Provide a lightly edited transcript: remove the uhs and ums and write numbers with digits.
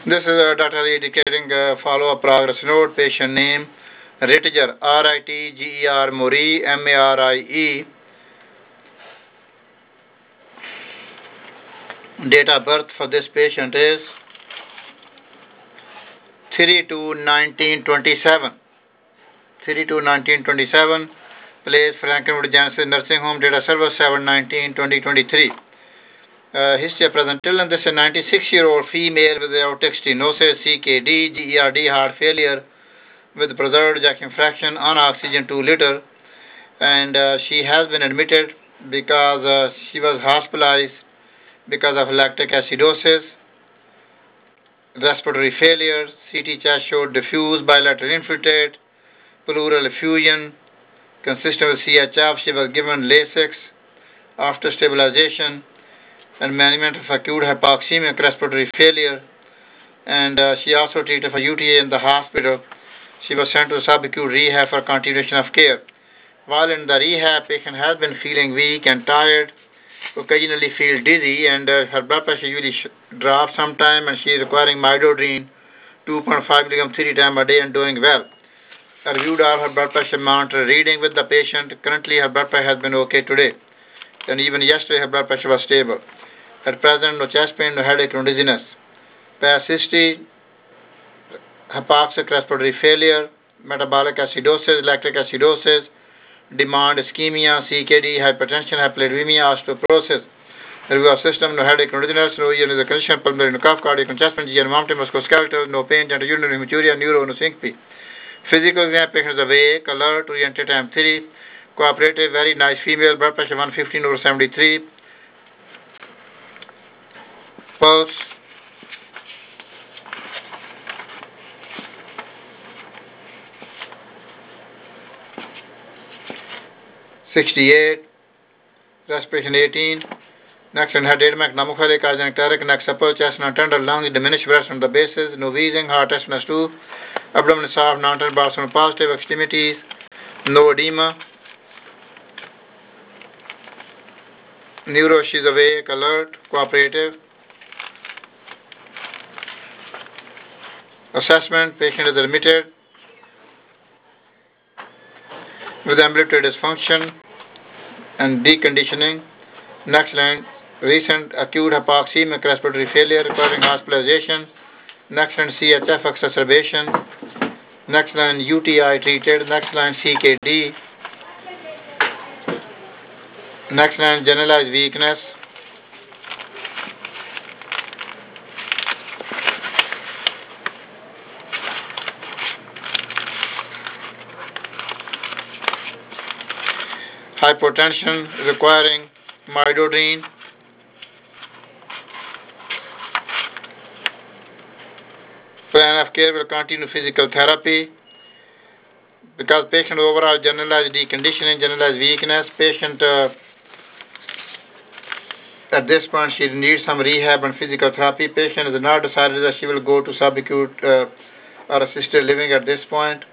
This is Dr. Ali indicating follow-up progress note. Patient name Ritger, Ritger, Marie, Marie. Date of birth for this patient is 3/2/1927. 3/2/1927. Place Frankenwood Genesis Nursing Home. Date of service 7/19/2023. History of present illness. This is a 96-year-old female with aortic stenosis, CKD, GERD, heart failure with preserved ejection fraction on oxygen 2 liter, and she has been admitted because she was hospitalized because of lactic acidosis, respiratory failure. CT chest showed diffuse bilateral infiltrate, pleural effusion consistent with CHF. She was given Lasix after stabilization and management of acute hypoxemic respiratory failure, and she also treated for UTA in the hospital. She was sent to subacute rehab for continuation of care. While in the rehab, patient has been feeling weak and tired, occasionally feel dizzy, and her blood pressure usually drops sometime, and she is requiring midodrine 2.5 mg 3 times a day and doing well. I reviewed all her blood pressure monitor reading with the patient. Currently, her blood pressure has been okay today, and even yesterday her blood pressure was stable. At present, no chest pain, no headache, no dizziness. Past history: hypoxic respiratory failure, metabolic acidosis, lactic acidosis, demand ischemia, CKD, hypertension, hyperlipidemia, osteoporosis. Review of system: no headache, no dizziness, no ear, no condition, pulmonary, no cough, cardiac, no chest pain, GN, vomiting, musculoskeletal, no pain, genitourinary hematuria, neuro, no syncope. Physical exam: patient is awake, alert, oriented, time 3, cooperative, very nice female, blood pressure 115/73, pulse 68, respiration 18. Next one, head edema, pneumophilic, cardiac, neck supple, chest non-tender, lungs, diminished breath on the bases, no wheezing, heart test -2, abdomen soft, non-tender, Barcelona positive, extremities, no edema. Neuro, she's awake, alert, cooperative. Assessment: patient is admitted with ambulatory dysfunction and deconditioning. Next line, recent acute hypoxemic respiratory failure requiring hospitalization. Next line, CHF exacerbation. Next line, UTI treated. Next line, CKD. Next line, generalized weakness. Hypotension requiring midodrine. Plan of care will continue physical therapy because patient overall generalized deconditioning, generalized weakness. Patient at this point she needs some rehab and physical therapy. Patient has not decided that she will go to subacute or assisted living at this point.